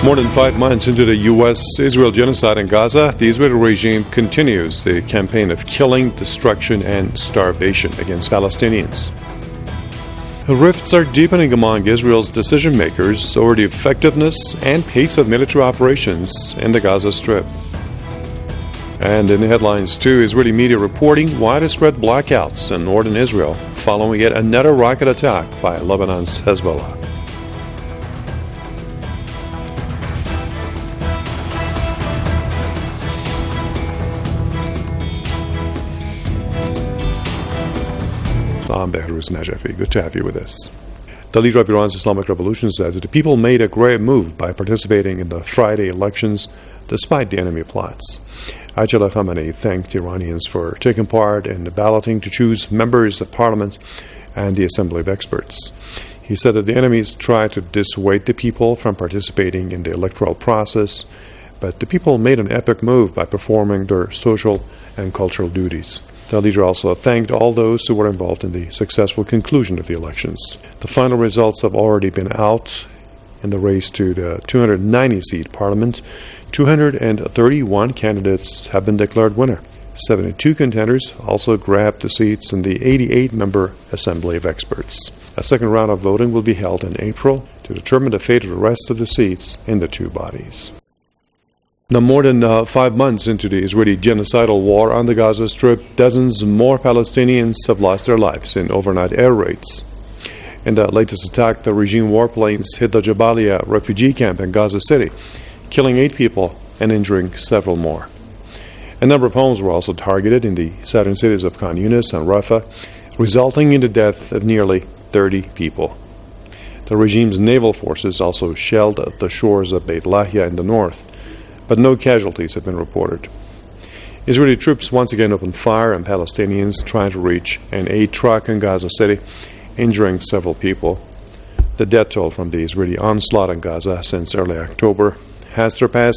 More than 5 months into the U.S.-Israel genocide in Gaza, the Israeli regime continues the campaign of killing, destruction, and starvation against Palestinians. Rifts are deepening among Israel's decision-makers over the effectiveness and pace of military operations in the Gaza Strip. And in the headlines, too, Israeli media reporting widespread blackouts in northern Israel following yet another rocket attack by Lebanon's Hezbollah. I'm Behruz Najafi. Good to have you with us. The leader of Iran's Islamic Revolution says that the people made a great move by participating in the Friday elections despite the enemy plots. Ayatollah Khamenei thanked Iranians for taking part in the balloting to choose members of parliament and the Assembly of Experts. He said that the enemies tried to dissuade the people from participating in the electoral process, but the people made an epic move by performing their social and cultural duties. The leader also thanked all those who were involved in the successful conclusion of the elections. The final results have already been out. In the race to the 290-seat parliament, 231 candidates have been declared winner. 72 contenders also grabbed the seats in the 88-member Assembly of Experts. A second round of voting will be held in April to determine the fate of the rest of the seats in the two bodies. Now, more than 5 months into the Israeli genocidal war on the Gaza Strip, dozens more Palestinians have lost their lives in overnight air raids. In the latest attack, the regime warplanes hit the Jabalia refugee camp in Gaza City, killing 8 people and injuring several more. A number of homes were also targeted in the southern cities of Khan Yunis and Rafah, resulting in the death of nearly 30 people. The regime's naval forces also shelled the shores of Beit Lahia in the north, but no casualties have been reported. Israeli troops once again opened fire on Palestinians trying to reach an aid truck in Gaza City, injuring several people. The death toll from the Israeli onslaught on Gaza since early October has surpassed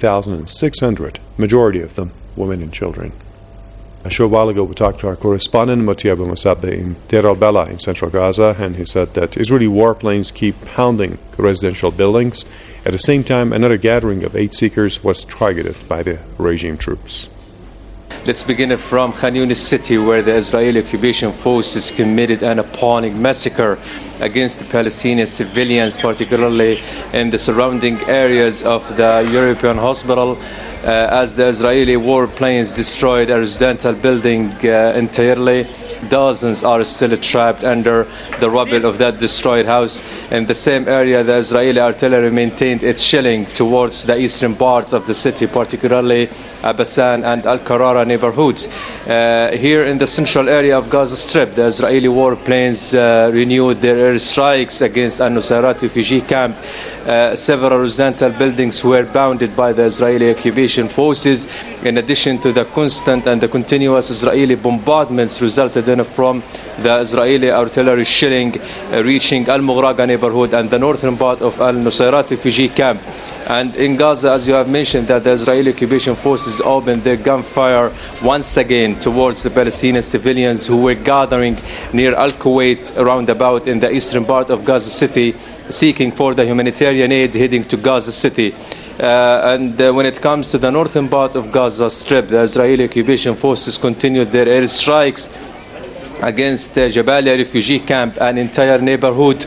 30,600, majority of them women and children. A short while ago, we talked to our correspondent, Moti Abu Musabeh, in Deir al-Bala in central Gaza, and he said that Israeli warplanes keep pounding residential buildings. At the same time, another gathering of aid seekers was targeted by the regime troops. Let's begin from Khan Yunis city, where the Israeli occupation forces committed an appalling massacre against the Palestinian civilians, particularly in the surrounding areas of the European hospital, as the Israeli warplanes destroyed a residential building entirely. Dozens are still trapped under the rubble of that destroyed house. In the same area, the Israeli artillery maintained its shelling towards the eastern parts of the city, particularly Abasan and Al-Karara neighborhoods. Here in the central area of Gaza Strip, the Israeli warplanes renewed their airstrikes against Al-Nusayrat refugee camp. Several residential buildings were bounded by the Israeli occupation forces, in addition to the constant and the continuous Israeli bombardments resulted from the Israeli artillery shelling reaching Al-Mughraqa neighborhood and the northern part of Al-Nusayrat refugee camp. And in Gaza, as you have mentioned, that the Israeli occupation forces opened their gunfire once again towards the Palestinian civilians who were gathering near Al-Kuwait roundabout in the eastern part of Gaza City, seeking for the humanitarian aid heading to Gaza City. And when it comes to the northern part of Gaza Strip, the Israeli occupation forces continued their airstrikes against the Jabalia refugee camp. An entire neighborhood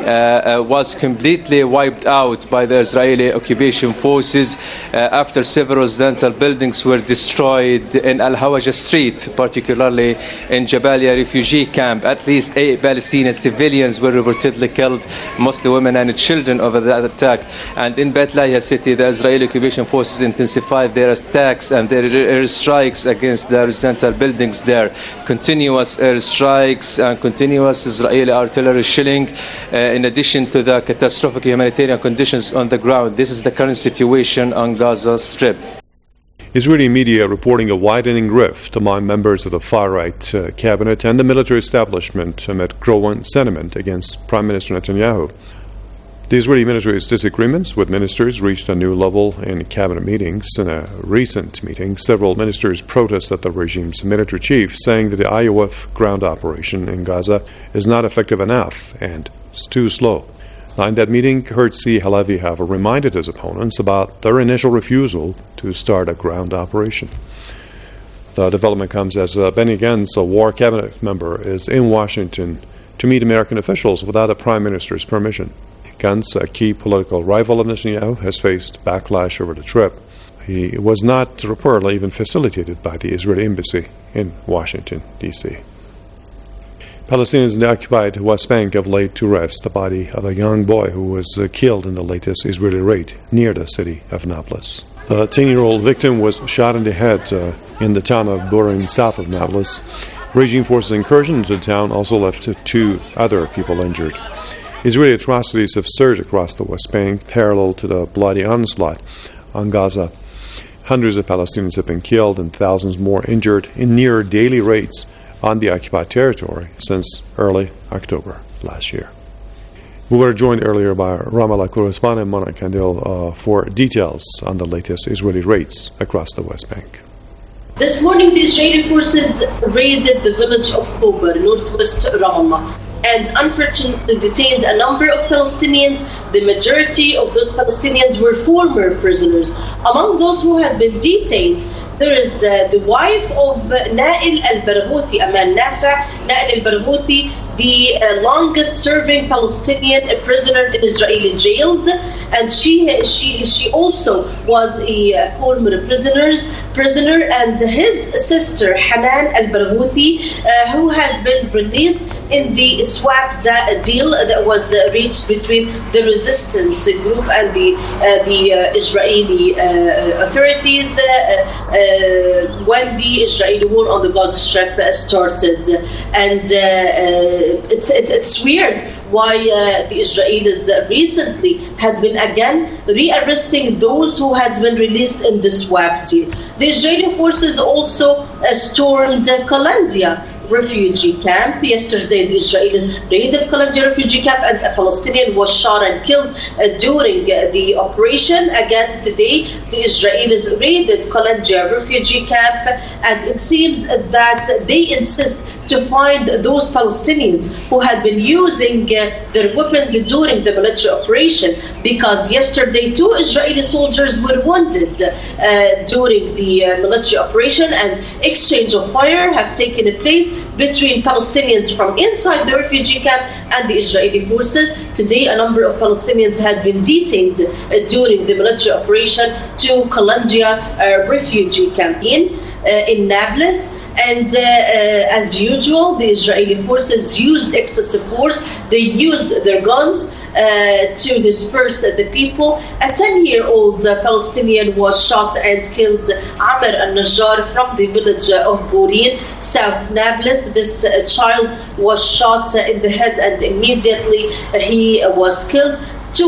was completely wiped out by the Israeli occupation forces after several residential buildings were destroyed in Al-Hawaja Street, particularly in Jabalia refugee camp. At least 8 Palestinian civilians were reportedly killed, mostly women and children, over that attack. And in Beit Lahia city, the Israeli occupation forces intensified their attacks and their airstrikes against the residential buildings there. Continuous strikes and continuous Israeli artillery shelling, in addition to the catastrophic humanitarian conditions on the ground. This is the current situation on Gaza Strip. Israeli media reporting a widening rift among members of the far-right cabinet and the military establishment amid growing sentiment against Prime Minister Netanyahu. The Israeli military's disagreements with ministers reached a new level in cabinet meetings. In a recent meeting, several ministers protested the regime's military chief, saying that the IOF ground operation in Gaza is not effective enough and is too slow. Now, in that meeting, Herzi Halevi have reminded his opponents about their initial refusal to start a ground operation. The development comes as Benny Gantz, a war cabinet member, is in Washington to meet American officials without the Prime Minister's permission. Gantz, a key political rival of Netanyahu, has faced backlash over the trip. He was not reportedly even facilitated by the Israeli embassy in Washington, D.C. Palestinians in the occupied West Bank have laid to rest the body of a young boy who was killed in the latest Israeli raid near the city of Nablus. The 10-year-old victim was shot in the head in the town of Burin, south of Nablus. Regime forces' incursion into the town also left 2 other people injured. Israeli atrocities have surged across the West Bank, parallel to the bloody onslaught on Gaza. Hundreds of Palestinians have been killed and thousands more injured in near daily raids on the occupied territory since early October last year. We were joined earlier by Ramallah correspondent Mona Kandil for details on the latest Israeli raids across the West Bank. This morning, the Israeli forces raided the village of Kobar, northwest Ramallah, and unfortunately detained a number of Palestinians. The majority of those Palestinians were former prisoners. Among those who had been detained, there is the wife of Nail al-Barghouthi, Aman Nafa. Nail al-Barghouthi, the longest-serving Palestinian prisoner in Israeli jails, and she also was a former prisoner, and his sister Hanan al-Barghouthi, who had been released in the swap deal that was reached between the resistance group and the Israeli authorities when the Israeli war on the Gaza Strip started. And it's weird why the Israelis recently had been again rearresting those who had been released in the swap deal. The Israeli forces also stormed Kalandia refugee camp. Yesterday, the Israelis raided Kalandia refugee camp, and a Palestinian was shot and killed during the operation. Again, today, the Israelis raided Kalandia refugee camp, and it seems that they insist to find those Palestinians who had been using their weapons during the military operation, because yesterday 2 Israeli soldiers were wounded during the military operation, and exchange of fire have taken place between Palestinians from inside the refugee camp and the Israeli forces. Today, a number of Palestinians had been detained during the military operation to Kalandia refugee camp in Nablus. And as usual, the Israeli forces used excessive force. They used their guns to disperse the people. A 10-year-old Palestinian was shot and killed, Amr al-Najjar, from the village of Burin, South Nablus. This child was shot in the head, and immediately he was killed. 2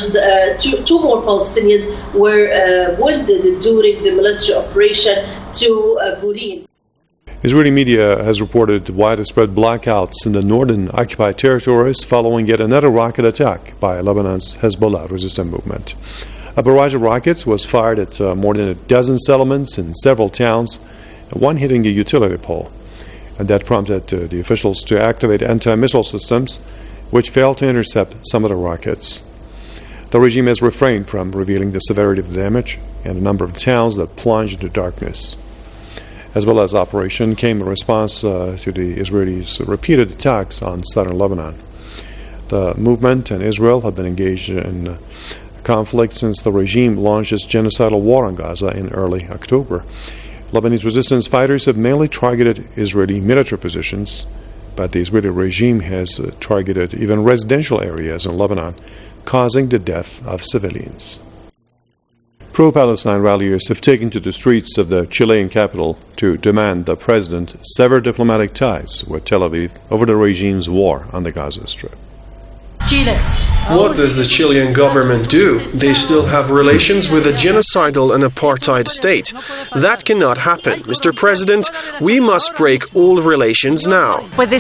more Palestinians were wounded during the military operation to Burin. Israeli media has reported widespread blackouts in the northern occupied territories following yet another rocket attack by Lebanon's Hezbollah resistance movement. A barrage of rockets was fired at more than a dozen settlements in several towns, one hitting a utility pole. And that prompted the officials to activate anti-missile systems, which failed to intercept some of the rockets. The regime has refrained from revealing the severity of the damage and a number of towns that plunged into darkness. Hezbollah's operation came in response to the Israelis' repeated attacks on southern Lebanon. The movement and Israel have been engaged in conflict since the regime launched its genocidal war on Gaza in early October. Lebanese resistance fighters have mainly targeted Israeli military positions, but the Israeli regime has targeted even residential areas in Lebanon, causing the death of civilians. Pro-Palestine ralliers have taken to the streets of the Chilean capital to demand the president sever diplomatic ties with Tel Aviv over the regime's war on the Gaza Strip. Chile. What does the Chilean government do? They still have relations with a genocidal and apartheid state. That cannot happen. Mr. President, we must break all relations now.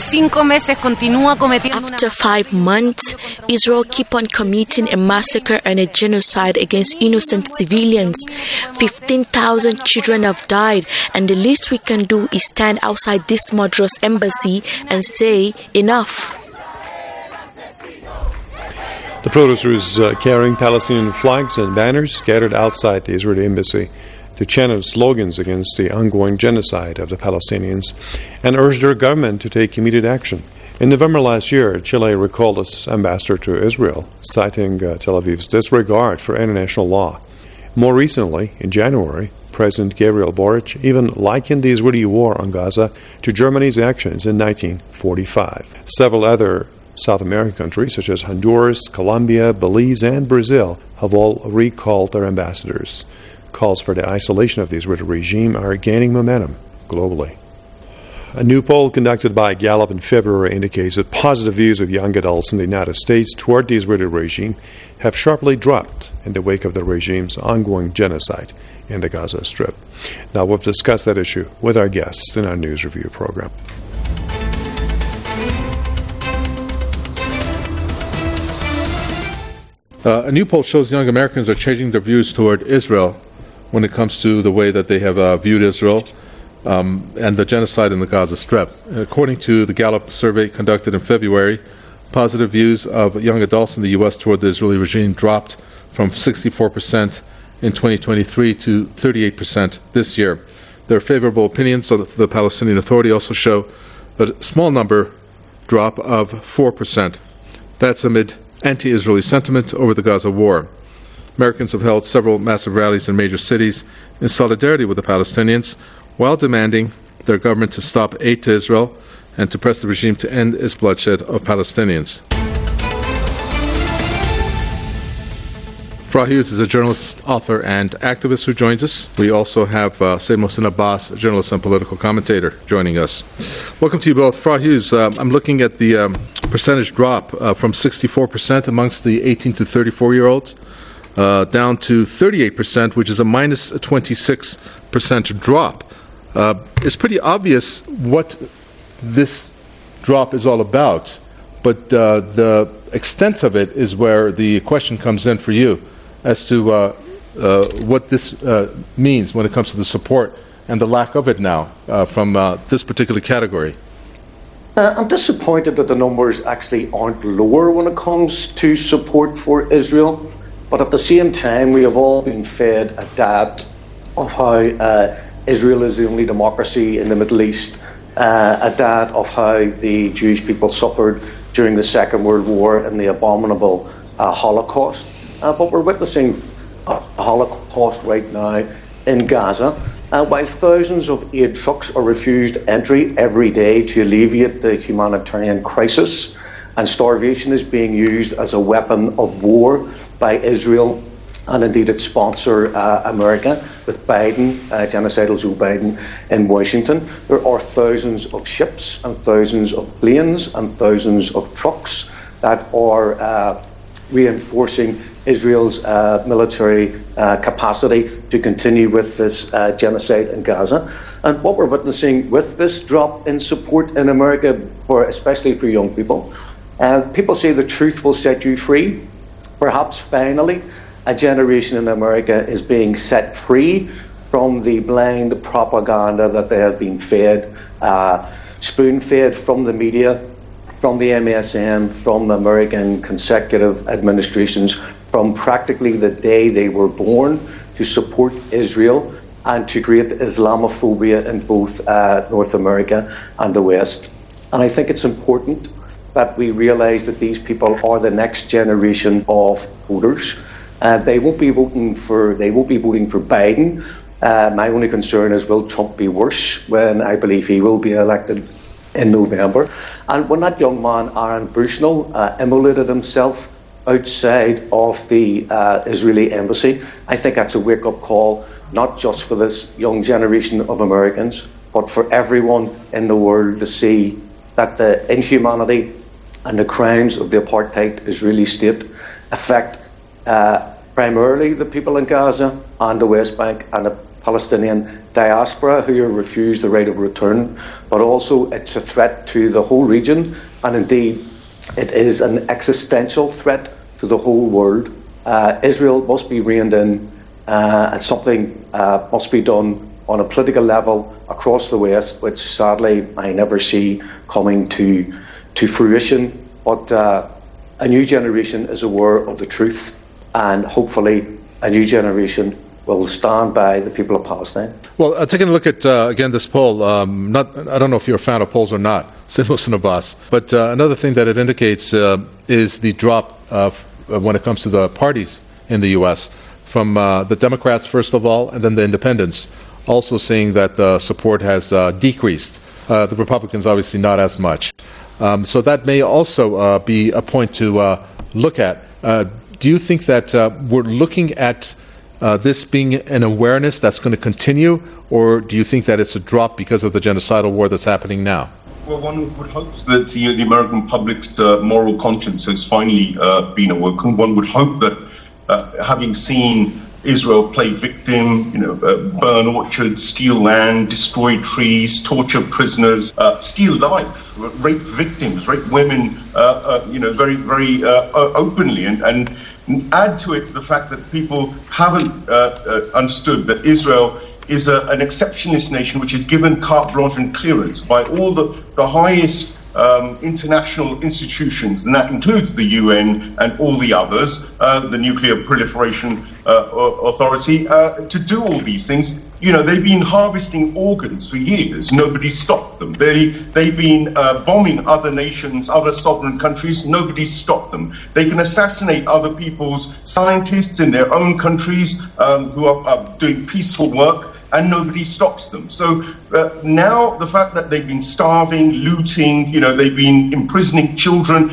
After 5 months, Israel keep on committing a massacre and a genocide against innocent civilians. 15,000 children have died, and the least we can do is stand outside this murderous embassy and say enough. The Protesters carrying Palestinian flags and banners scattered outside the Israeli embassy to chant slogans against the ongoing genocide of the Palestinians and urged their government to take immediate action. In November last year, Chile recalled its ambassador to Israel, citing Tel Aviv's disregard for international law. More recently, in January, President Gabriel Boric even likened the Israeli war on Gaza to Germany's actions in 1945. Several other South American countries, such as Honduras, Colombia, Belize, and Brazil, have all recalled their ambassadors. Calls for the isolation of the Israeli regime are gaining momentum globally. A new poll conducted by Gallup in February indicates that positive views of young adults in the United States toward the Israeli regime have sharply dropped in the wake of the regime's ongoing genocide in the Gaza Strip. Now, we've discussed that issue with our guests in our news review program. A new poll shows young Americans are changing their views toward Israel when it comes to the way that they have viewed Israel and the genocide in the Gaza Strip. According to the Gallup survey conducted in February, positive views of young adults in the U.S. toward the Israeli regime dropped from 64% in 2023 to 38% this year. Their favorable opinions of the Palestinian Authority also show a small number drop of 4%. That's amid anti-Israeli sentiment over the Gaza war. Americans have held several massive rallies in major cities in solidarity with the Palestinians while demanding their government to stop aid to Israel and to press the regime to end its bloodshed of Palestinians. Farah Hughes is a journalist, author, and activist who joins us. We also have Said Mohsin Abbas, a journalist and political commentator, joining us. Welcome to you both. Farah Hughes, I'm looking at the percentage drop from 64% amongst the 18 to 34-year-olds down to 38%, which is a minus 26% drop. It's pretty obvious what this drop is all about, but the extent of it is where the question comes in for you as to what this means when it comes to the support and the lack of it now from this particular category. I'm disappointed that the numbers actually aren't lower when it comes to support for Israel, but at the same time we have all been fed a dad of how Israel is the only democracy in the Middle East, a dad of how the Jewish people suffered during the Second World War and the abominable Holocaust. But we're witnessing a Holocaust right now in Gaza, while thousands of aid trucks are refused entry every day to alleviate the humanitarian crisis, and starvation is being used as a weapon of war by Israel and indeed its sponsor, America, with Biden, genocidal Joe Biden in Washington. There are thousands of ships and thousands of planes and thousands of trucks that are reinforcing Israel's military capacity to continue with this genocide in Gaza. And what we're witnessing with this drop in support in America, especially for young people, people say the truth will set you free. Perhaps finally a generation in America is being set free from the blind propaganda that they have been fed, spoon-fed from the media, from the MSN, from American consecutive administrations, from practically the day they were born, to support Israel and to create Islamophobia in both North America and the West. And I think it's important that we realize that these people are the next generation of voters. They won't be voting for Biden. My only concern is, will Trump be worse when I believe he will be elected in November? And when that young man, Aaron Bushnell, immolated himself outside of the Israeli embassy, I think that's a wake-up call, not just for this young generation of Americans, but for everyone in the world to see that the inhumanity and the crimes of the apartheid Israeli state affect primarily the people in Gaza and the West Bank and the Palestinian diaspora who are refused the right of return, but also it's a threat to the whole region, and indeed it is an existential threat to the whole world. Israel must be reined in, and something must be done on a political level across the West, which sadly I never see coming to fruition. But a new generation is aware of the truth, and hopefully a new generation will stand by the people of Palestine. Well, taking a look at, again, this poll, I don't know if you're a fan of polls or not, said Mohsen Abbas, but another thing that it indicates is the drop when it comes to the parties in the U.S., from the Democrats, first of all, and then the independents, also saying that the support has decreased. The Republicans, obviously, not as much. So that may also be a point to look at. Do you think that we're looking at this being an awareness that's going to continue, or do you think that it's a drop because of the genocidal war that's happening now? Well, one would hope that the American public's moral conscience has finally been awoken. One would hope that having seen Israel play victim, burn orchards, steal land, destroy trees, torture prisoners, steal life, rape victims, rape women, very, very openly, and add to it the fact that people haven't understood that Israel is an exceptionalist nation which is given carte blanche and clearance by all the highest international institutions, and that includes the UN and all the others, the Nuclear Proliferation Authority, to do all these things. They've been harvesting organs for years. Nobody stopped them. They've been bombing other nations, other sovereign countries. Nobody's stopped them. They can assassinate other people's scientists in their own countries who are doing peaceful work, and nobody stops them. So now the fact that they've been starving, looting, they've been imprisoning children,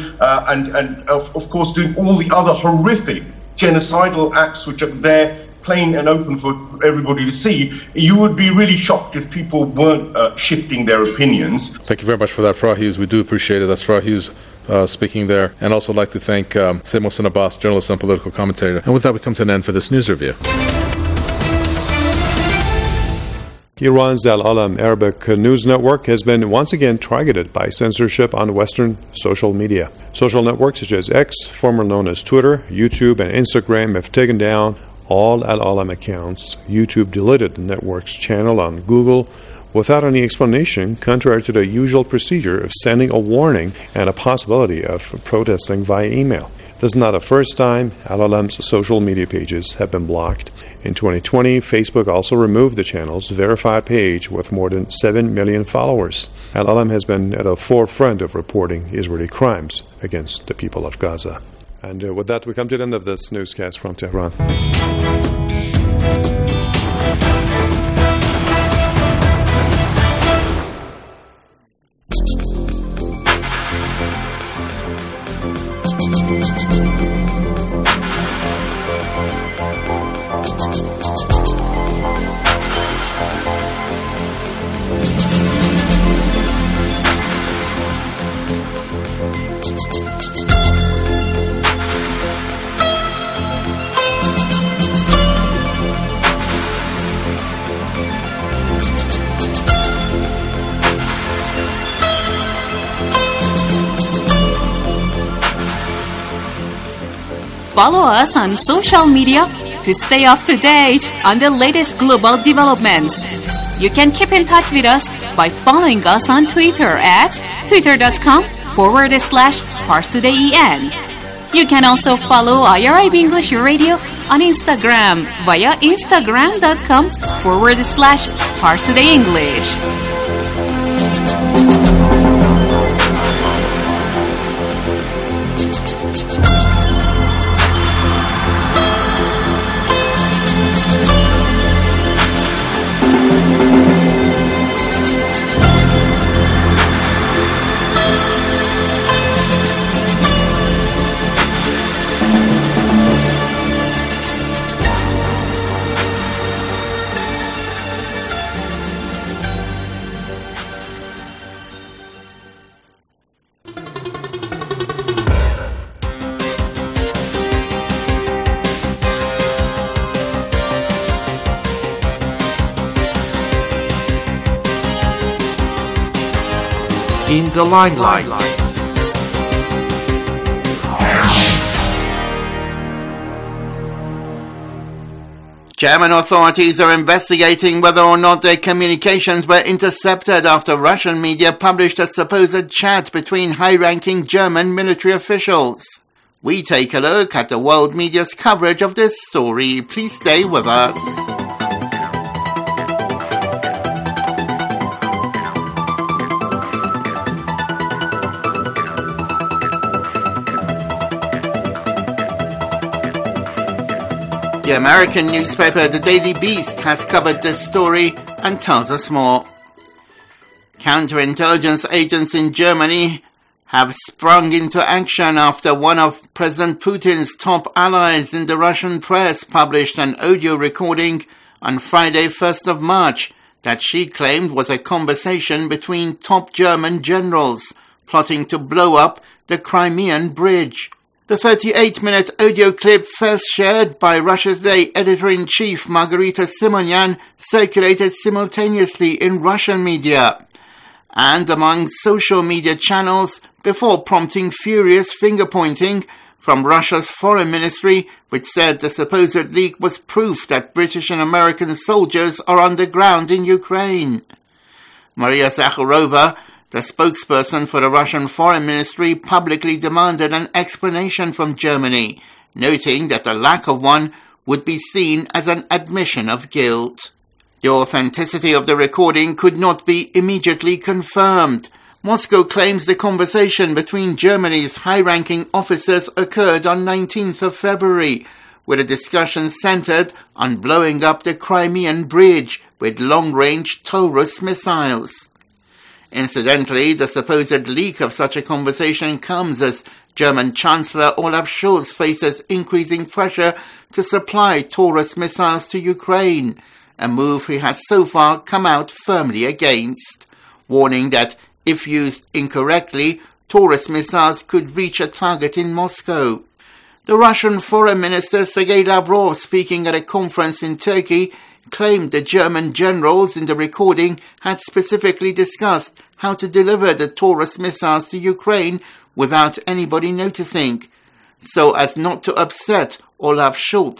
and of course doing all the other horrific genocidal acts which are there plain and open for everybody to see, you would be really shocked if people weren't shifting their opinions. Thank you very much for that, Farah Hughes. We do appreciate it. That's Farah Hughes speaking there. And also like to thank Sayyid Mohsen Abbas, journalist and political commentator. And with that, we come to an end for this news review. Iran's Al-Alam Arabic news network has been once again targeted by censorship on Western social media. Social networks such as X, formerly known as Twitter, YouTube, and Instagram have taken down all Al-Alam accounts. YouTube deleted the network's channel on Google without any explanation, contrary to the usual procedure of sending a warning and a possibility of protesting via email. This is not the first time Al-Alam's social media pages have been blocked. In 2020, Facebook also removed the channel's verified page with more than 7 million followers. Al-Alam has been at the forefront of reporting Israeli crimes against the people of Gaza. And with that, we come to the end of this newscast from Tehran. Follow us on social media to stay up to date on the latest global developments. You can keep in touch with us by following us on Twitter at twitter.com/ParsTodayEN. You can also follow IRIB English Radio on Instagram via instagram.com/ParsTodayEnglish. In the limelight. German authorities are investigating whether or not their communications were intercepted after Russian media published a supposed chat between high-ranking German military officials. We take a look at the world media's coverage of this story. Please stay with us. The American newspaper The Daily Beast has covered this story and tells us more. Counterintelligence agents in Germany have sprung into action after one of President Putin's top allies in the Russian press published an audio recording on Friday, 1st of March, that she claimed was a conversation between top German generals plotting to blow up the Crimean Bridge. The 38-minute audio clip, first shared by Russia's Today editor-in-chief Margarita Simonyan, circulated simultaneously in Russian media and among social media channels before prompting furious finger-pointing from Russia's foreign ministry, which said the supposed leak was proof that British and American soldiers are on the ground in Ukraine. Maria Zakharova, the spokesperson for the Russian Foreign Ministry, publicly demanded an explanation from Germany, noting that the lack of one would be seen as an admission of guilt. The authenticity of the recording could not be immediately confirmed. Moscow claims the conversation between Germany's high-ranking officers occurred on 19th of February, where the discussion centered on blowing up the Crimean Bridge with long-range Taurus missiles. Incidentally, the supposed leak of such a conversation comes as German Chancellor Olaf Scholz faces increasing pressure to supply Taurus missiles to Ukraine, a move he has so far come out firmly against, warning that if used incorrectly, Taurus missiles could reach a target in Moscow. The Russian Foreign Minister Sergei Lavrov, speaking at a conference in Turkey, claimed the German generals in the recording had specifically discussed how to deliver the Taurus missiles to Ukraine without anybody noticing, so as not to upset Olaf Scholz.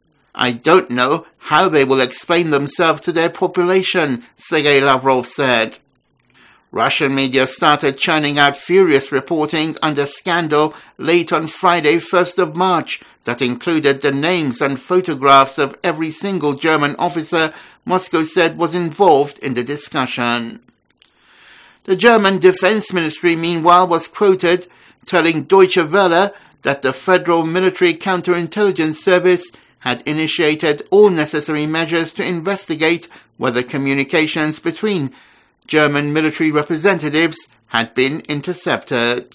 I don't know how they will explain themselves to their population, Sergei Lavrov said. Russian media started churning out furious reporting on the scandal late on Friday, 1st of March, that included the names and photographs of every single German officer Moscow said was involved in the discussion. The German Defense Ministry, meanwhile, was quoted telling Deutsche Welle that the Federal Military Counterintelligence Service had initiated all necessary measures to investigate whether communications between German military representatives had been intercepted.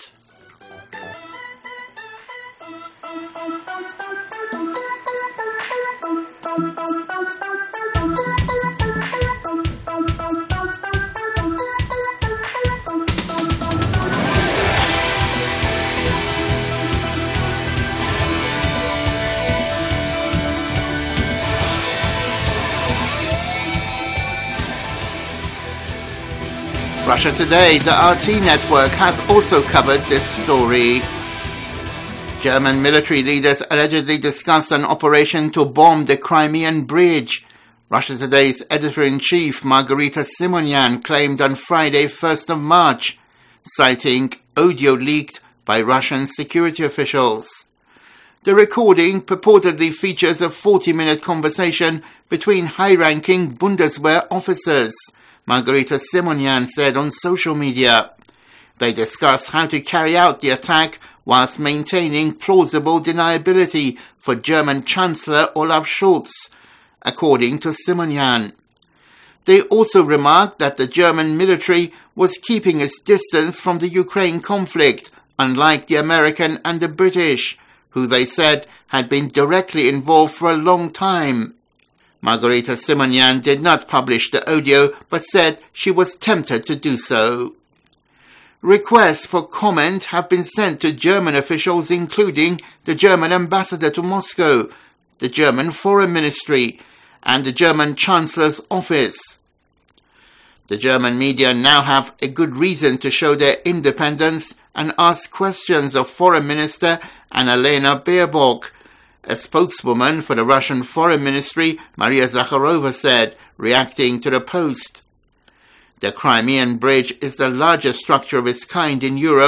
Russia Today, the RT network, has also covered this story. German military leaders allegedly discussed an operation to bomb the Crimean Bridge. Russia Today's editor-in-chief, Margarita Simonyan, claimed on Friday, 1st of March, citing audio leaked by Russian security officials. The recording purportedly features a 40-minute conversation between high-ranking Bundeswehr officers, Margarita Simonyan said on social media. They discuss how to carry out the attack whilst maintaining plausible deniability for German Chancellor Olaf Scholz, according to Simonyan. They also remarked that the German military was keeping its distance from the Ukraine conflict, unlike the American and the British, who they said had been directly involved for a long time. Margarita Simonyan did not publish the audio, but said she was tempted to do so. Requests for comment have been sent to German officials, including the German ambassador to Moscow, the German Foreign Ministry, and the German Chancellor's office. The German media now have a good reason to show their independence and ask questions of Foreign Minister Annalena Baerbock. A spokeswoman for the Russian Foreign Ministry, Maria Zakharova, said, reacting to the post. The Crimean Bridge is the largest structure of its kind in Europe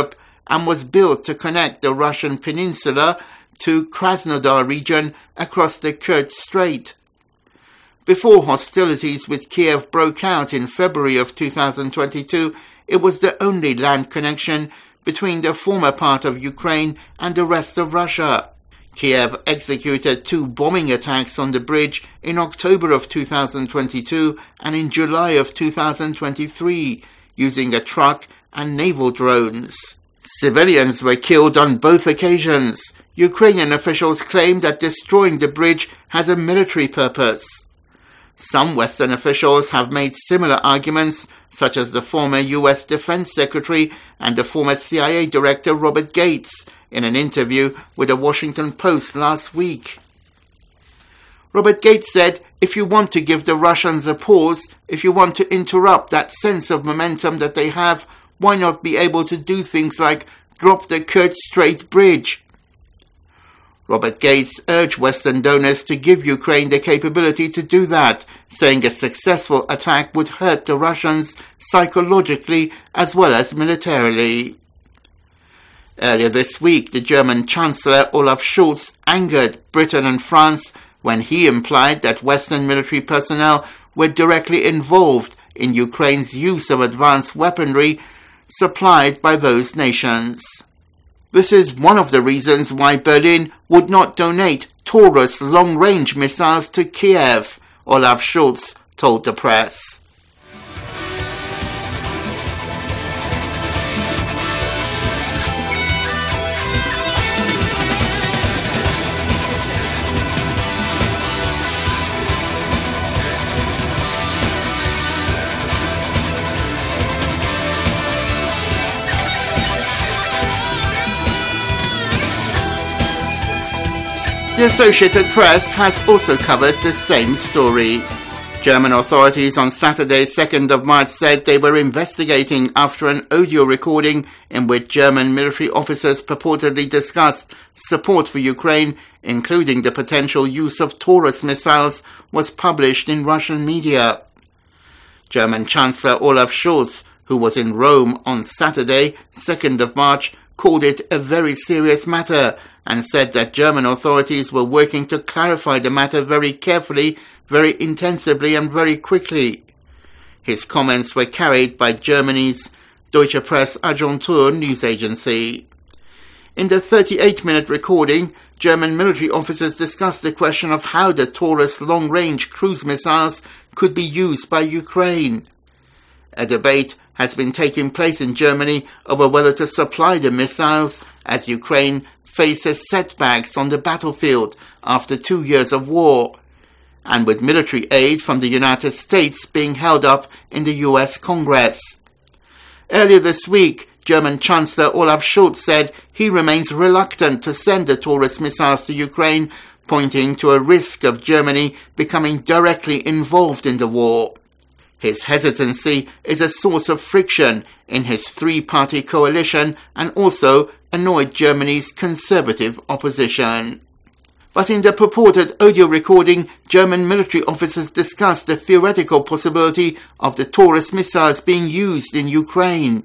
and was built to connect the Russian peninsula to Krasnodar region across the Kerch Strait. Before hostilities with Kiev broke out in February of 2022, it was the only land connection between the former part of Ukraine and the rest of Russia. Kiev executed 2 bombing attacks on the bridge in October of 2022 and in July of 2023, using a truck and naval drones. Civilians were killed on both occasions. Ukrainian officials claim that destroying the bridge has a military purpose. Some Western officials have made similar arguments, such as the former U.S. Defense Secretary and the former CIA Director Robert Gates, in an interview with the Washington Post last week. Robert Gates said, "If you want to give the Russians a pause, if you want to interrupt that sense of momentum that they have, why not be able to do things like drop the Kerch Strait bridge?" Robert Gates urged Western donors to give Ukraine the capability to do that, saying a successful attack would hurt the Russians psychologically as well as militarily. Earlier this week, the German Chancellor Olaf Scholz angered Britain and France when he implied that Western military personnel were directly involved in Ukraine's use of advanced weaponry supplied by those nations. This is one of the reasons why Berlin would not donate Taurus long-range missiles to Kiev, Olaf Scholz told the press. The Associated Press has also covered the same story. German authorities on Saturday, 2nd of March, said they were investigating after an audio recording in which German military officers purportedly discussed support for Ukraine, including the potential use of Taurus missiles, was published in Russian media. German Chancellor Olaf Scholz, who was in Rome on Saturday, 2nd of March, called it a very serious matter and said that German authorities were working to clarify the matter very carefully, very intensively and very quickly. His comments were carried by Germany's Deutsche Presse-Agentur news agency. In the 38-minute recording, German military officers discussed the question of how the Taurus long-range cruise missiles could be used by Ukraine. A debate has been taking place in Germany over whether to supply the missiles as Ukraine faces setbacks on the battlefield after 2 years of war, and with military aid from the United States being held up in the US Congress. Earlier this week, German Chancellor Olaf Scholz said he remains reluctant to send the Taurus missiles to Ukraine, pointing to a risk of Germany becoming directly involved in the war. His hesitancy is a source of friction in his three-party coalition and also annoyed Germany's conservative opposition. But in the purported audio recording, German military officers discussed the theoretical possibility of the Taurus missiles being used in Ukraine.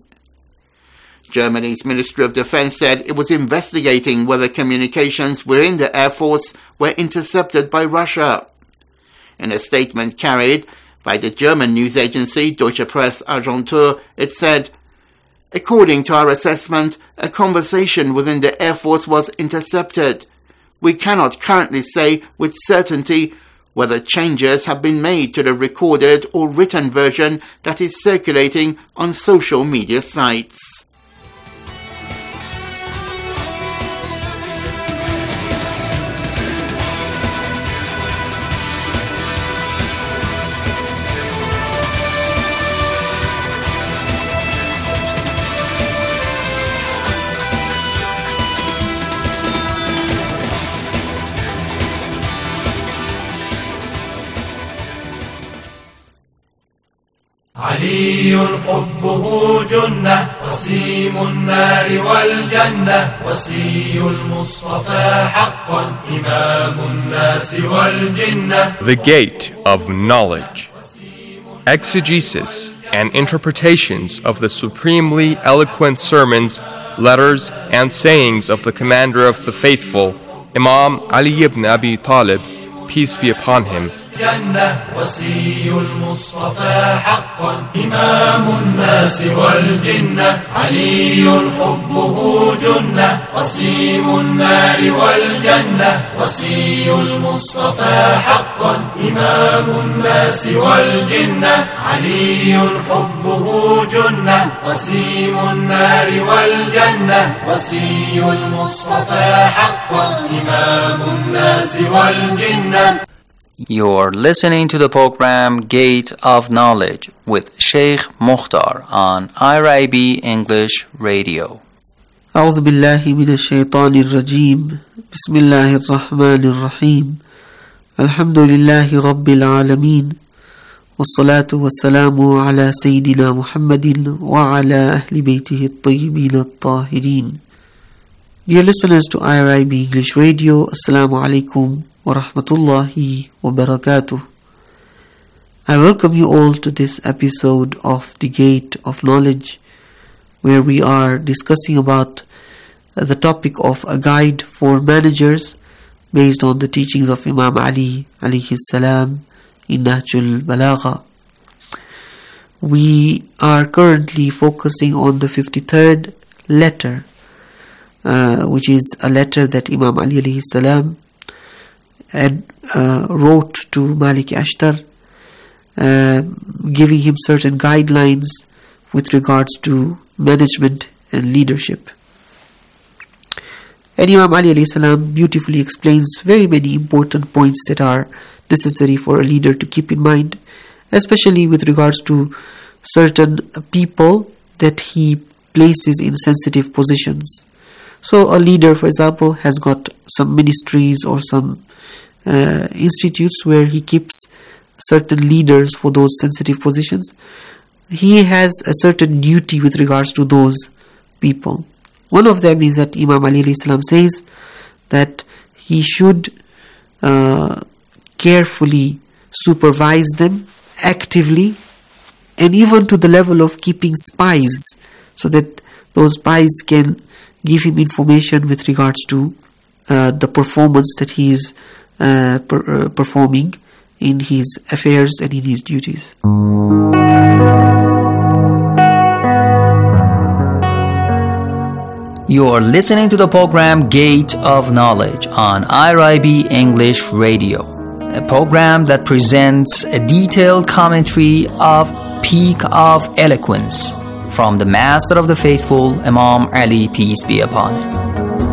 Germany's Ministry of Defense said it was investigating whether communications within the Air Force were intercepted by Russia. In a statement carried by the German news agency Deutsche Presse-Agentur, it said, "According to our assessment, a conversation within the Air Force was intercepted. We cannot currently say with certainty whether changes have been made to the recorded or written version that is circulating on social media sites." علي حبه جنة قسيم النار والجنة وصي المصطفى حقا إمام الناس والجنة. The Gate of Knowledge. Exegesis and interpretations of the supremely eloquent sermons, letters, and sayings of the Commander of the Faithful, Imam Ali ibn Abi Talib, peace be upon him. جنة وصي المصطفى حقا إمام الناس والجنة علي حبه جنة قسيم النار والجنة وصي المصطفى حقا إمام الناس والجنة علي حبه جنة قسيم النار والجنة وصي المصطفى حقا إمام الناس والجنة. You're listening to the program Gate of Knowledge with Sheikh Mukhtar on IRIB English Radio. أعوذ بالله من الشيطان الرجيم بسم الله الرحمن الرحيم الحمد لله رب العالمين والصلاة والسلام على سيدنا محمد وعلى أهل بيته الطيبين الطاهرين. Dear listeners to IRIB English Radio, Assalamu alaikum wa rahmatullahi wa barakatuh. I welcome you all to this episode of The Gate of Knowledge, where we are discussing about the topic of a guide for managers based on the teachings of Imam Ali alayhi salam in Nahjul Balagha. We are currently focusing on the 53rd letter, which is a letter that Imam Ali alayhi salam wrote to Malik Ashtar, giving him certain guidelines with regards to management and leadership. And Imam Ali alayhi salam beautifully explains very many important points that are necessary for a leader to keep in mind, especially with regards to certain people that he places in sensitive positions. So a leader, for example, has got some ministries or some institutes where he keeps certain leaders for those sensitive positions. He has a certain duty with regards to those people. One of them is that Imam Ali alayhi salam says that he should carefully supervise them actively, and even to the level of keeping spies, so that those spies can give him information with regards to the performance that he is performing in his affairs and in his duties. You are listening to the program Gate of Knowledge on IRIB English Radio, a program that presents a detailed commentary of Peak of Eloquence from the Master of the Faithful, Imam Ali, peace be upon him.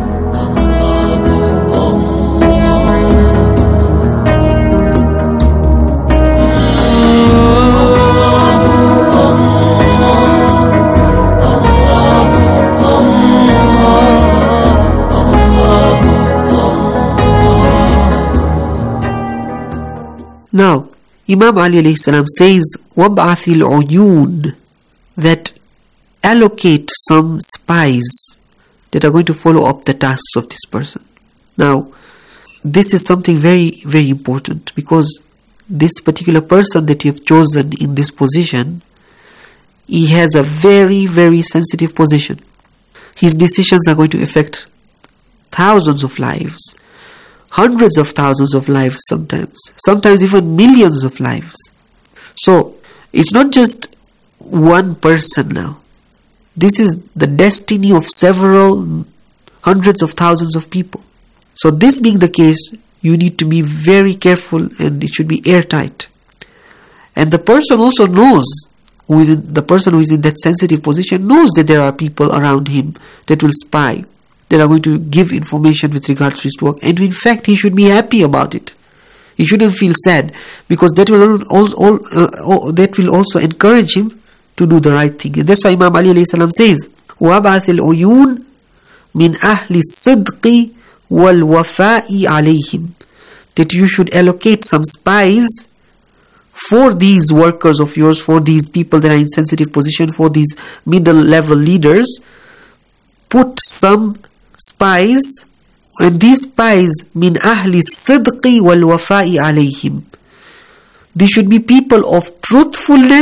Now, Imam Ali alayhi salam says, وَابْعَثِ الْعُيُونَ, that allocate some spies that are going to follow up the tasks of this person. Now, this is something very, very important, because this particular person that you have chosen in this position, he has a very, very sensitive position. His decisions are going to affect thousands of lives, hundreds of thousands of lives sometimes even millions of lives. So, it's not just one person now. This is the destiny of several hundreds of thousands of people. So this being the case, you need to be very careful, and it should be airtight. And the person also knows, the person who is in that sensitive position knows that there are people around him that will spy, that are going to give information with regards to his work. And in fact, he should be happy about it. He shouldn't feel sad, because that will also encourage him to do the right thing. And that's why Imam Ali alayhi salam says, وَابْعَثِ الْعُيُونَ مِنْ أَهْلِ الصِّدْقِ وَالْوَفَاءِ عَلَيْهِمْ, that you should allocate some spies for these workers of yours, for these people that are in sensitive position, for these middle level leaders. Put some spies, and these spies min ahli sidqi wal wafa'i alayhim, they should be people of truthfulness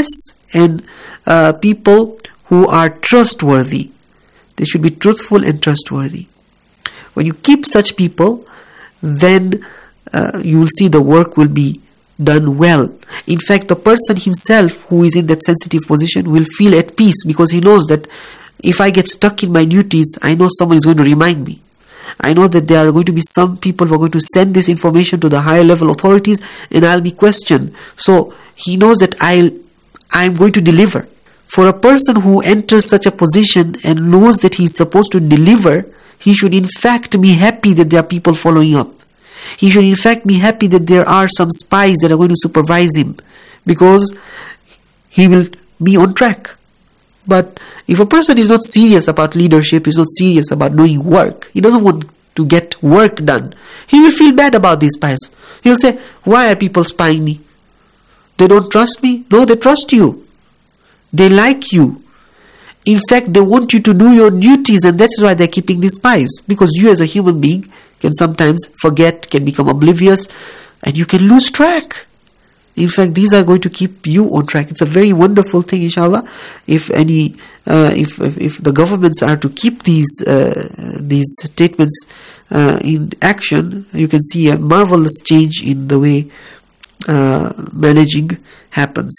and people who are trustworthy. They should be truthful and trustworthy. When you keep such people, then you will see the work will be done well. In fact, the person himself who is in that sensitive position will feel at peace, because he knows that if I get stuck in my duties, I know someone is going to remind me. I know that there are going to be some people who are going to send this information to the higher level authorities, and I'll be questioned. So he knows that I'm going to deliver. For a person who enters such a position and knows that he is supposed to deliver, he should in fact be happy that there are people following up. He should in fact be happy that there are some spies that are going to supervise him, because he will be on track. But if a person is not serious about leadership, is not serious about doing work, he doesn't want to get work done, he will feel bad about these spies. He'll say, why are people spying me? They don't trust me? No, they trust you. They like you. In fact, they want you to do your duties, and that's why they're keeping these spies. Because you as a human being can sometimes forget, can become oblivious, and you can lose track. In fact, these are going to keep you on track. It's a very wonderful thing, inshallah. If the governments are to keep these statements in action, you can see a marvelous change in the way managing happens.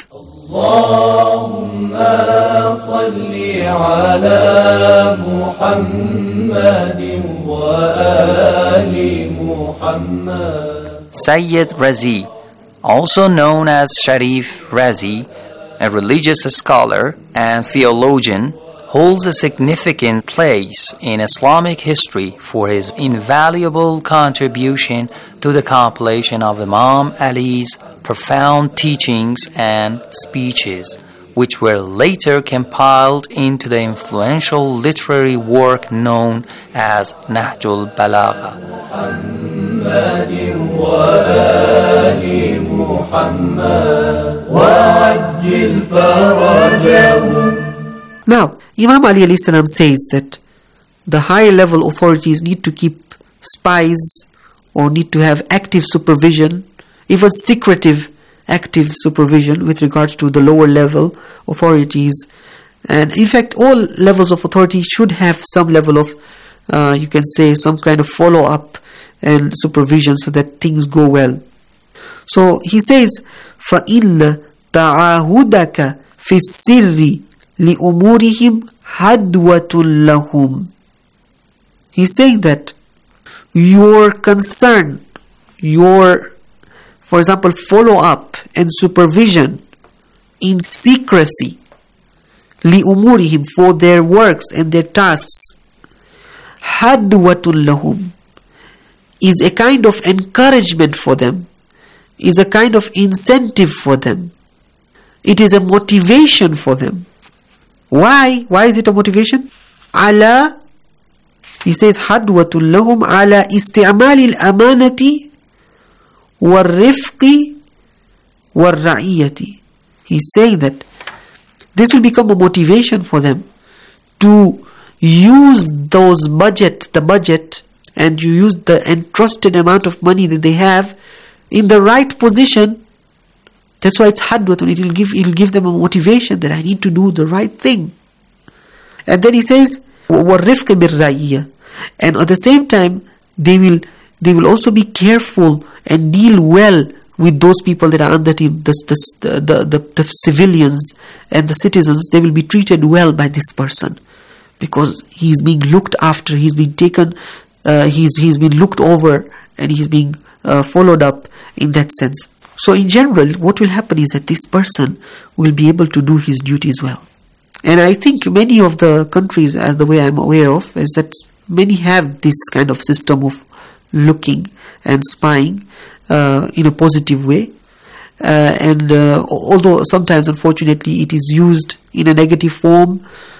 Allahumma salli ala Muhammadin wa ali Muhammad. Sayyid Razi, also known as Sharif Razi, a religious scholar and theologian, holds a significant place in Islamic history for his invaluable contribution to the compilation of Imam Ali's profound teachings and speeches, which were later compiled into the influential literary work known as Nahjul Balagha. Now, Imam Ali alayhi salam says that the higher level authorities need to keep spies or need to have active supervision, even secretive active supervision with regards to the lower level authorities. And in fact, all levels of authority should have some level of, you can say, some kind of follow-up and supervision so that things go well. So he says, فَإِنَّ تَعَاهُدَكَ فِي السِّرِّ لِأُمُورِهِمْ هَدْوَةٌ لَهُمْ. He's saying that your concern, your, for example, follow-up and supervision in secrecy, لِأُمُورِهِمْ, for their works and their tasks, هَدْوَةٌ لَهُمْ, is a kind of encouragement for them, is a kind of incentive for them. It is a motivation for them. Why? Why is it a motivation? Ala, he says, hadwatul lahum ala isti'mal al-amanati wal-rifqi wal-ra'iyati. He's saying that this will become a motivation for them to use the budget, and you use the entrusted amount of money that they have in the right position. That's why it's hadwatun. It'll give them a motivation that I need to do the right thing. And then he says, وَالرِّفْقِ بِالرَّعِيَّةِ, and at the same time they will also be careful and deal well with those people that are under him, the civilians and the citizens. They will be treated well by this person because he's being looked after, he's being taken, he's been looked over, and he's being followed up in that sense. So in general, what will happen is that this person will be able to do his duties well. And I think many of the countries, the way I'm aware of, is that many have this kind of system of looking and spying in a positive way. And although sometimes, unfortunately, it is used in a negative form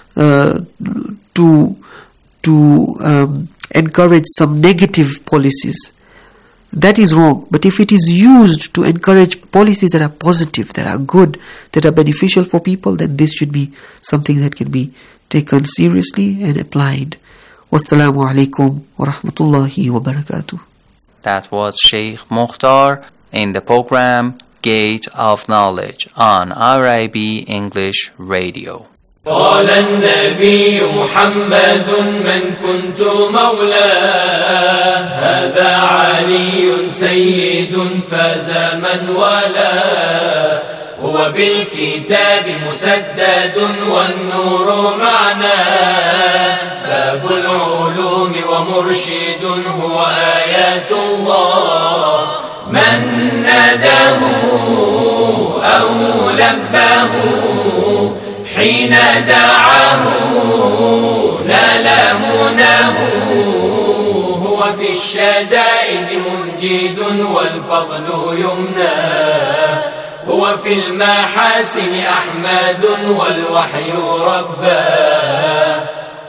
to encourage some negative policies. That is wrong. But if it is used to encourage policies that are positive, that are good, that are beneficial for people, then this should be something that can be taken seriously and applied. Wassalamu alaikum wa rahmatullahi wa barakatuh. That was Sheikh Mukhtar in the program Gate of Knowledge on RIB English Radio. قال النبي محمد من كنت مولاه هذا علي سيد فاز من والاه هو بالكتاب مسدد والنور معناه باب العلوم ومرشد هو آيات الله من ناداه أو لباه حين دعاه نال مناه هو في الشدائد منجد والفضل يمناه هو في المحاسن أحمد والوحي رباه.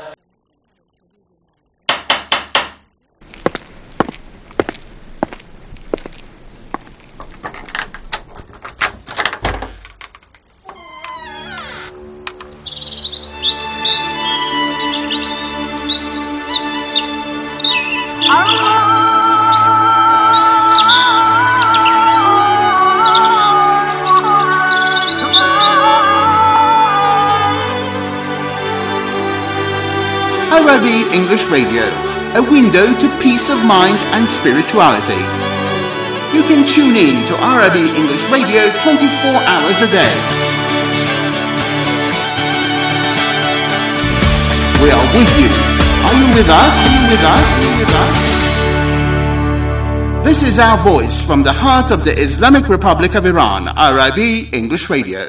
RIB English Radio, a window to peace of mind and spirituality. You can tune in to RIB English Radio 24 hours a day. We are with you. Are you with us? Are you with us? Are you with us? This is our voice from the heart of the Islamic Republic of Iran, RIB English Radio.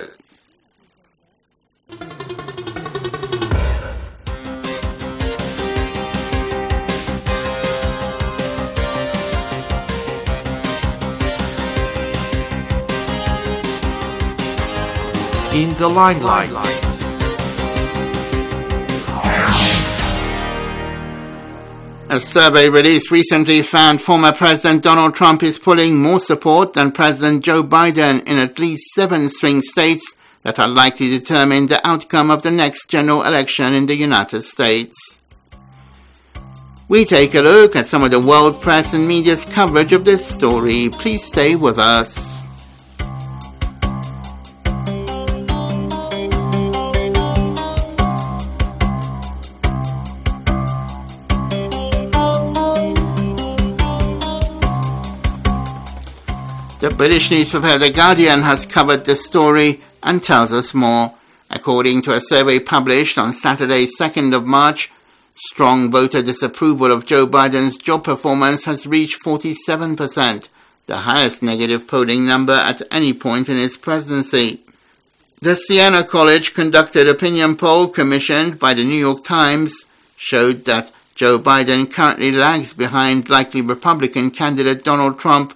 In the limelight. A survey released recently found former President Donald Trump is pulling more support than President Joe Biden in at least 7 swing states that are likely to determine the outcome of the next general election in the United States. We take a look at some of the world press and media's coverage of this story. Please stay with us. The British newspaper The Guardian has covered this story and tells us more. According to a survey published on Saturday, 2nd of March, strong voter disapproval of Joe Biden's job performance has reached 47%, the highest negative polling number at any point in his presidency. The Siena College conducted opinion poll commissioned by the New York Times showed that Joe Biden currently lags behind likely Republican candidate Donald Trump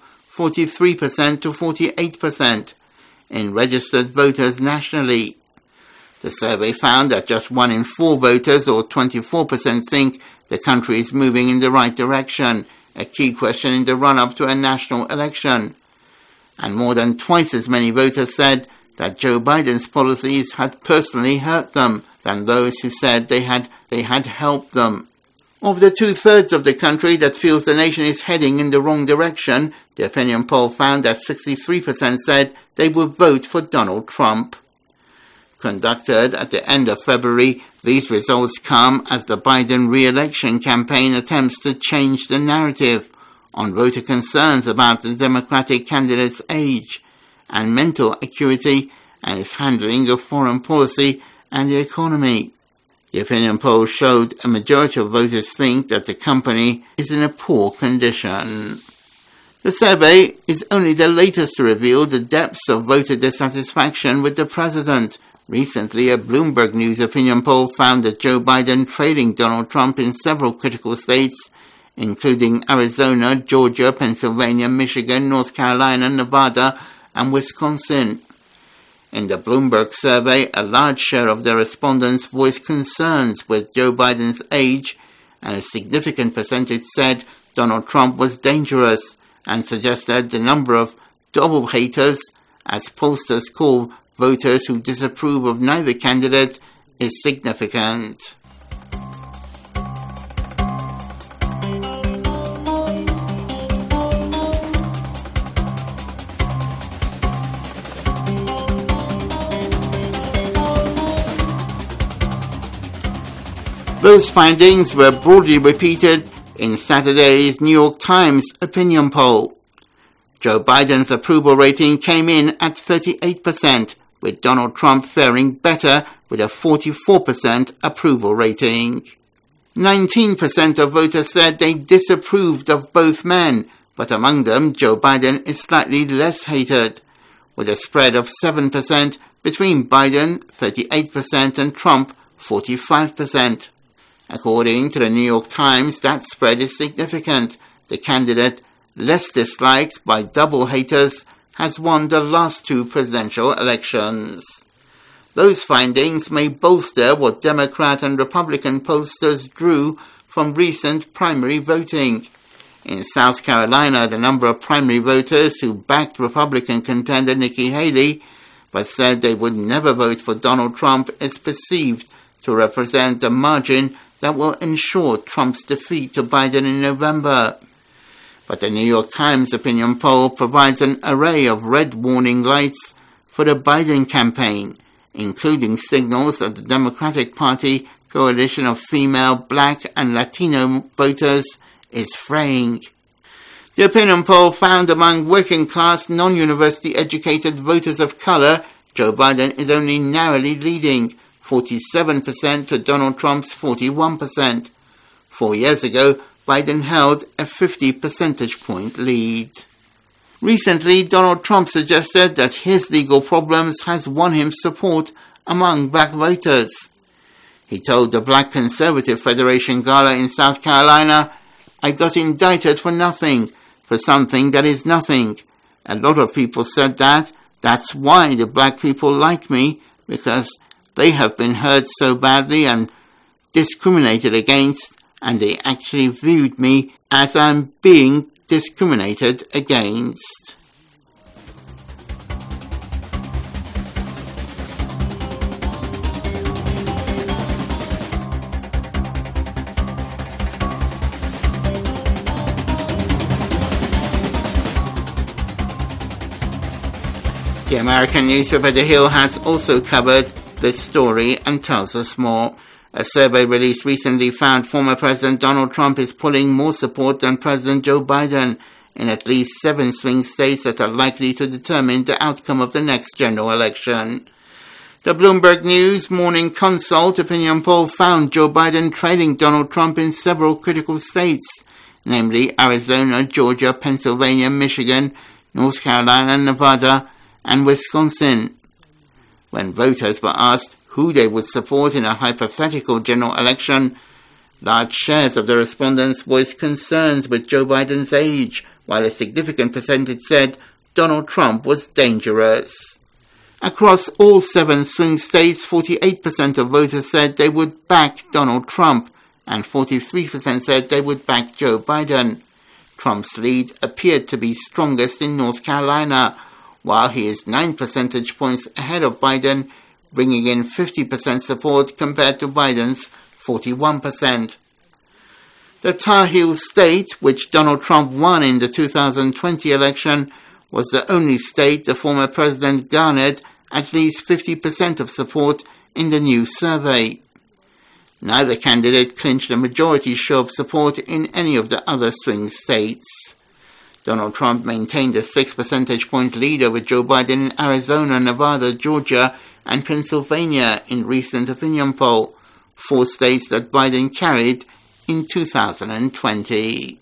43% to 48% in registered voters nationally. The survey found that just 1 in 4 voters, or 24%, think the country is moving in the right direction, a key question in the run-up to a national election. And more than twice as many voters said that Joe Biden's policies had personally hurt them than those who said they had helped them. Of the 2/3 of the country that feels the nation is heading in the wrong direction, the opinion poll found that 63% said they would vote for Donald Trump. Conducted at the end of February, these results come as the Biden re-election campaign attempts to change the narrative on voter concerns about the Democratic candidate's age and mental acuity and his handling of foreign policy and the economy. The opinion poll showed a majority of voters think that the company is in a poor condition. The survey is only the latest to reveal the depths of voter dissatisfaction with the president. Recently, a Bloomberg News opinion poll found that Joe Biden trailing Donald Trump in several critical states, including Arizona, Georgia, Pennsylvania, Michigan, North Carolina, Nevada, and Wisconsin. In the Bloomberg survey, a large share of the respondents voiced concerns with Joe Biden's age, and a significant percentage said Donald Trump was dangerous, and suggested the number of double haters, as pollsters call voters who disapprove of neither candidate, is significant. Those findings were broadly repeated in Saturday's New York Times opinion poll. Joe Biden's approval rating came in at 38%, with Donald Trump faring better with a 44% approval rating. 19% of voters said they disapproved of both men, but among them, Joe Biden is slightly less hated, with a spread of 7% between Biden, 38%, and Trump, 45%. According to the New York Times, that spread is significant. The candidate, less disliked by double haters, has won the last two presidential elections. Those findings may bolster what Democrat and Republican pollsters drew from recent primary voting. In South Carolina, the number of primary voters who backed Republican contender Nikki Haley but said they would never vote for Donald Trump is perceived to represent the margin that will ensure Trump's defeat to Biden in November. But the New York Times opinion poll provides an array of red warning lights for the Biden campaign, including signals that the Democratic Party coalition of female, black, and Latino voters is fraying. The opinion poll found among working-class, non-university educated voters of color, Joe Biden is only narrowly leading, 47% to Donald Trump's 41%. 4 years ago, Biden held a 50 percentage point lead. Recently, Donald Trump suggested that his legal problems has won him support among black voters. He told the Black Conservative Federation Gala in South Carolina, "I got indicted for nothing, for something that is nothing. A lot of people said that. That's why the black people like me, because they have been hurt so badly and discriminated against, and they actually viewed me as I'm being discriminated against." The American newspaper The Hill has also covered this story and tells us more. A survey released recently found former President Donald Trump is pulling more support than President Joe Biden in at least 7 swing states that are likely to determine the outcome of the next general election. The Bloomberg News Morning Consult opinion poll found Joe Biden trailing Donald Trump in several critical states, namely Arizona, Georgia, Pennsylvania, Michigan, North Carolina, Nevada, and Wisconsin. When voters were asked who they would support in a hypothetical general election, large shares of the respondents voiced concerns with Joe Biden's age, while a significant percentage said Donald Trump was dangerous. Across all 7 swing states, 48% of voters said they would back Donald Trump, and 43% said they would back Joe Biden. Trump's lead appeared to be strongest in North Carolina, while he is 9 percentage points ahead of Biden, bringing in 50% support compared to Biden's 41%. The Tar Heel state, which Donald Trump won in the 2020 election, was the only state the former president garnered at least 50% of support in the new survey. Neither candidate clinched a majority show of support in any of the other swing states. Donald Trump maintained a 6 percentage point lead over Joe Biden in Arizona, Nevada, Georgia, and Pennsylvania in recent opinion poll, 4 states that Biden carried in 2020.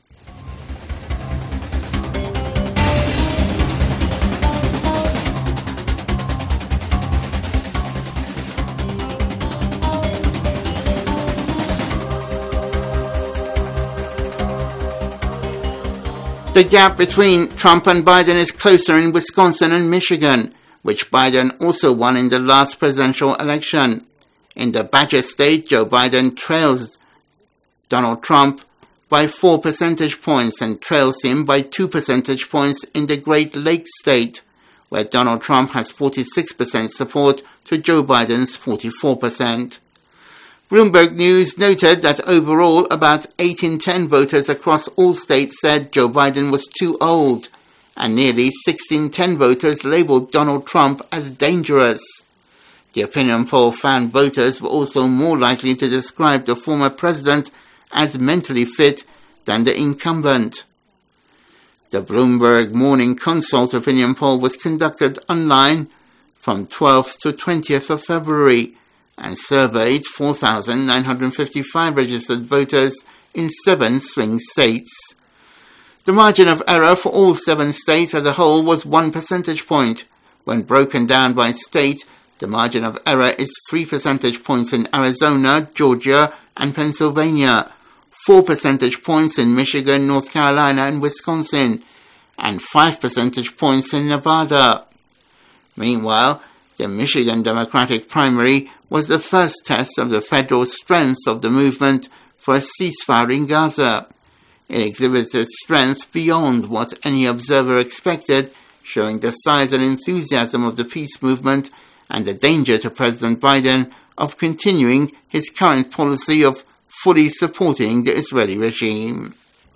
The gap between Trump and Biden is closer in Wisconsin and Michigan, which Biden also won in the last presidential election. In the Badger State, Joe Biden trails Donald Trump by 4 percentage points and trails him by 2 percentage points in the Great Lakes State, where Donald Trump has 46% support to Joe Biden's 44%. Bloomberg News noted that overall, about 8 in 10 voters across all states said Joe Biden was too old, and nearly 6 in 10 voters labeled Donald Trump as dangerous. The opinion poll found voters were also more likely to describe the former president as mentally fit than the incumbent. The Bloomberg Morning Consult opinion poll was conducted online from 12th to 20th of February and surveyed 4,955 registered voters in 7 swing states. The margin of error for all 7 states as a whole was 1 percentage point. When broken down by state, the margin of error is 3 percentage points in Arizona, Georgia, and Pennsylvania, 4 percentage points in Michigan, North Carolina, and Wisconsin, and 5 percentage points in Nevada. Meanwhile, the Michigan Democratic primary was the first test of the federal strength of the movement for a ceasefire in Gaza. It exhibited strength beyond what any observer expected, showing the size and enthusiasm of the peace movement and the danger to President Biden of continuing his current policy of fully supporting the Israeli regime.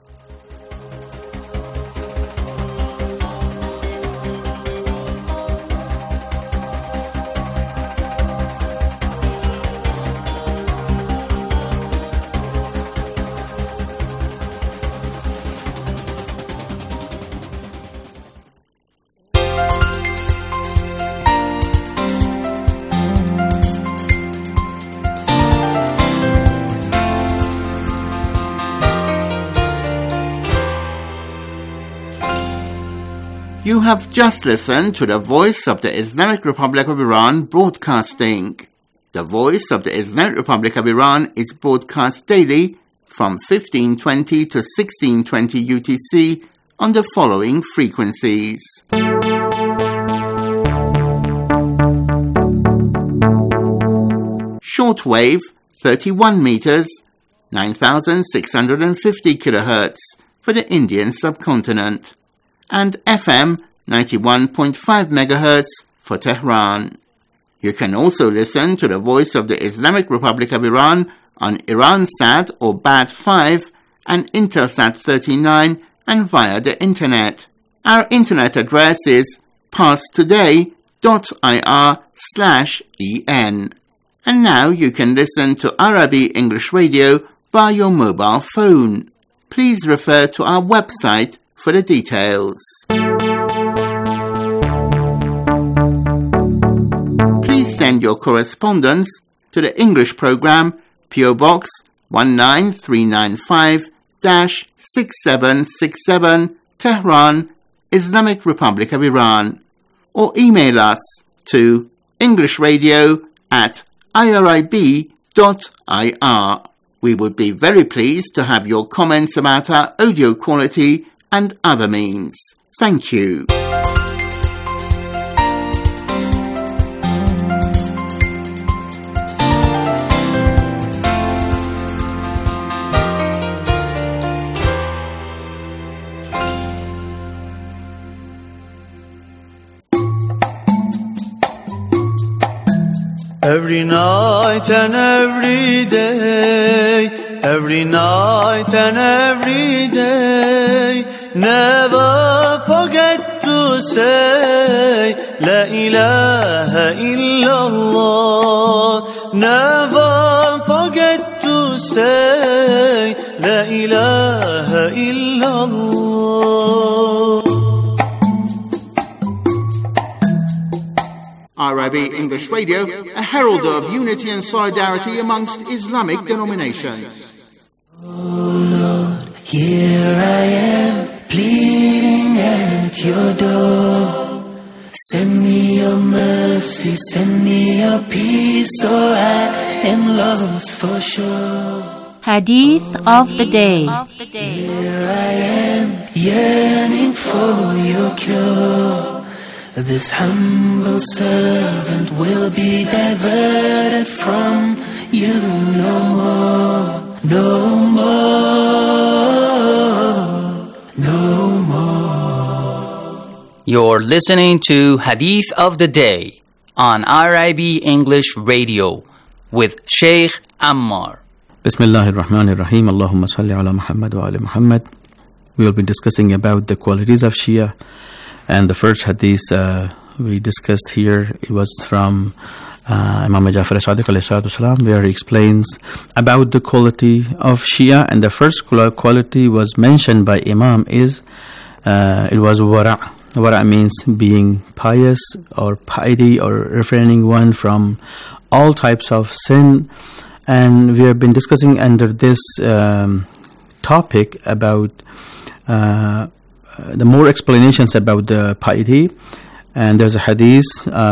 You have just listened to the Voice of the Islamic Republic of Iran broadcasting. The Voice of the Islamic Republic of Iran is broadcast daily from 1520 to 1620 UTC on the following frequencies. Shortwave 31 meters, 9,650 kilohertz for the Indian subcontinent, and FM 91.5 MHz for Tehran. You can also listen to the Voice of the Islamic Republic of Iran on Iransat or BAT5 and Intelsat 39 and via the Internet. Our Internet address is parstoday.ir/en. And now you can listen to Arabi English Radio by your mobile phone. Please refer to our website for the details. Please send your correspondence to the English program, PO Box 19395-6767, Tehran, Islamic Republic of Iran, or email us to englishradio@irib.ir. We would be very pleased to have your comments about our audio quality and other means. Thank you. Every night and every day, every night and every day, never forget to say La ilaha illallah. Never forget to say La ilaha illallah. RIB English Radio, a herald of unity and solidarity amongst Islamic denominations. Oh Lord, here I am, pleading at your door. Send me your mercy, send me your peace, or I am lost for sure. Hadith of the Day. Here I am, yearning for your cure. This humble servant will be diverted from you no more, no more, no more. You're listening to Hadith of the Day on RIB English Radio with Sheikh Ammar. Bismillah ar-Rahman ar-Rahim. Allahumma salli ala Muhammad wa ala Muhammad. We will be discussing about the qualities of Shia. And the first hadith we discussed here, it was from Imam Jafar as-Sadiq alayhi salatu wasalam, where he explains about the quality of Shia, and the first quality was mentioned by Imam is it was wara'. Wara' means being pious or piety or refraining one from all types of sin, and we have been discussing under this topic about the more explanations about the piety, and there's a hadith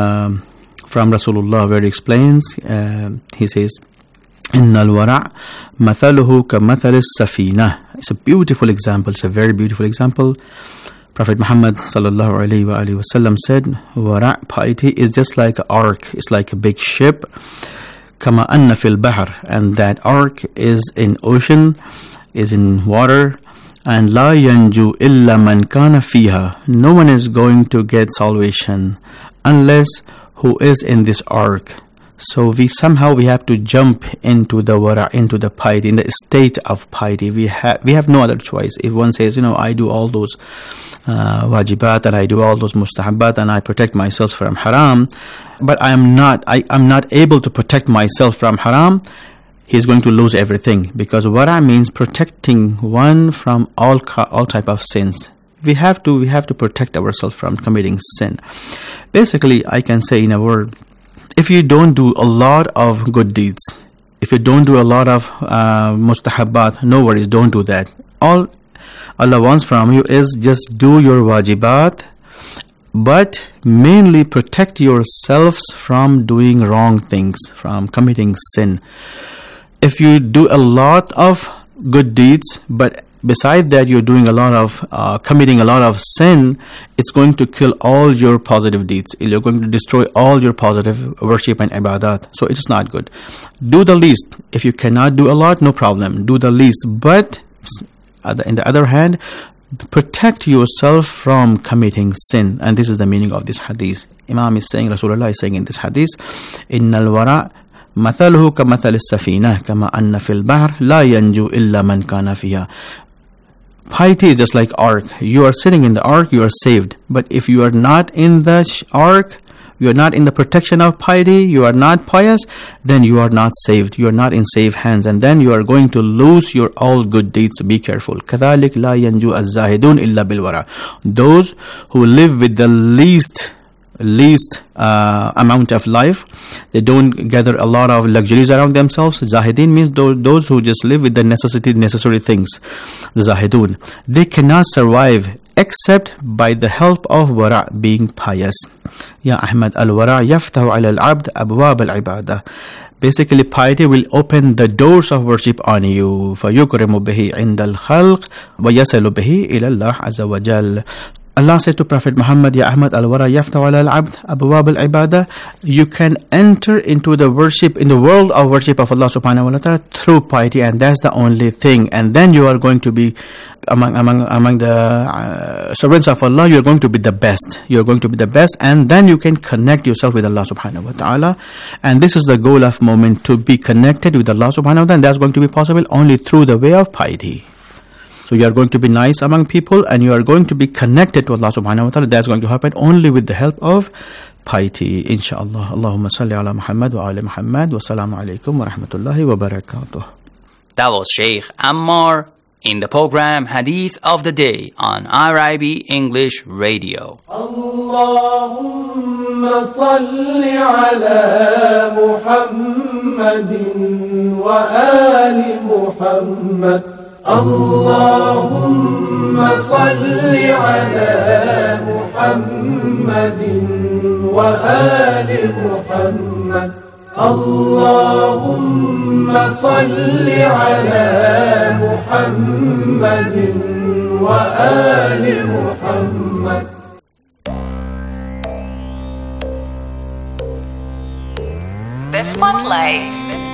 from Rasulullah where he explains, he says, إِنَّ الْوَرَعْ مَثَلُهُ كَمَثَلِ السَّفِينَةِ. It's a beautiful example, it's a very beautiful example. Prophet Muhammad sallallahu alayhi wa alihi wasallam said, wara', piety, is just like an ark, it's like a big ship. كَمَا أَنَّ فِي الْبَحْرِ, and that ark is in ocean, is in water. And لَا يَنْجُو إِلَّا مَنْ كَانَ فِيهَا, no one is going to get salvation unless who is in this ark. So we have to jump into the wara', into the piety, in the state of piety. We have no other choice. If one says, I do all those wajibat and I do all those mustahabbat and I protect myself from haram, but I'm not able to protect myself from haram, he's going to lose everything, because wara' means protecting one from all type of sins. We have to protect ourselves from committing sin. Basically, I can say in a word, if you don't do a lot of good deeds, if you don't do a lot of mustahabbat, no worries, don't do that. All Allah wants from you is just do your wajibat, but mainly protect yourselves from doing wrong things, from committing sin. If you do a lot of good deeds, but beside that you're doing a lot of committing a lot of sin, it's going to kill all your positive deeds. You're going to destroy all your positive worship and ibadat. So it's not good. Do the least. If you cannot do a lot, no problem, do the least. But on the other hand, protect yourself from committing sin. And this is the meaning of this hadith. Imam is saying, Rasulullah is saying in this hadith, innal wara' مثله كمثل السفينة كما أن في البحر لا ينجو إلا من كان فيها. Piety is just like ark. You are sitting in the ark, you are saved. But if you are not in the ark, you are not in the protection of piety, you are not pious, then you are not saved. You are not in safe hands, and then you are going to lose your all good deeds. Be careful. كذلك لا ينجو الزاهدون إلا بالورع. Those who live with the least amount of life, they don't gather a lot of luxuries around themselves. Zahidin means those who just live with the necessary things. The Zahidun, they cannot survive except by the help of wara', being pious. Ya Ahmad, al-wara' yaftahu ala al-abd abwab al-ibadah. Basically, piety will open the doors of worship on you. فَيُكْرِمُ بِهِ عِنْدَ الْخَلْقِ وَيَسَلُ بِهِ إِلَى اللَّهِ عَزَّ وَجَلَّ. Allah said to Prophet Muhammad, Ya Ahmad, al-wara yaftahu ala al-abd abwab al-ibadah. You can enter into the worship, in the world of worship of Allah subhanahu wa ta'ala through piety, and that's the only thing. And then you are going to be among the servants of Allah, you are going to be the best. You are going to be the best, and then you can connect yourself with Allah subhanahu wa ta'ala. And this is the goal of moment, to be connected with Allah subhanahu wa ta'ala, and that's going to be possible only through the way of piety. So you are going to be nice among people, and you are going to be connected to Allah subhanahu wa ta'ala. That's going to happen only with the help of piety, inshaAllah. Allahumma salli ala Muhammad wa ala Muhammad wa salamu alaykum wa rahmatullahi wa barakatuh. That was Sheikh Ammar in the program Hadith of the Day on IRIB English Radio. Allahumma salli ala Muhammadin wa ali Muhammad. Allahumma salli ala Muhammadin wa ali Muhammad. Allahumma salli ala Muhammadin wa ali Muhammad. The Spotlight.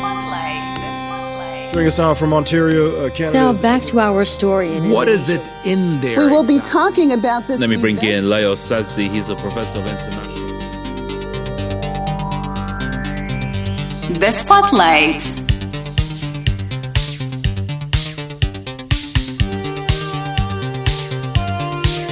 Joining us now from Ontario, Canada. Now back to our story. What is it in there? We will be talking about this. Let me bring in Leo Sazdi. He's a professor of international. The Spotlight.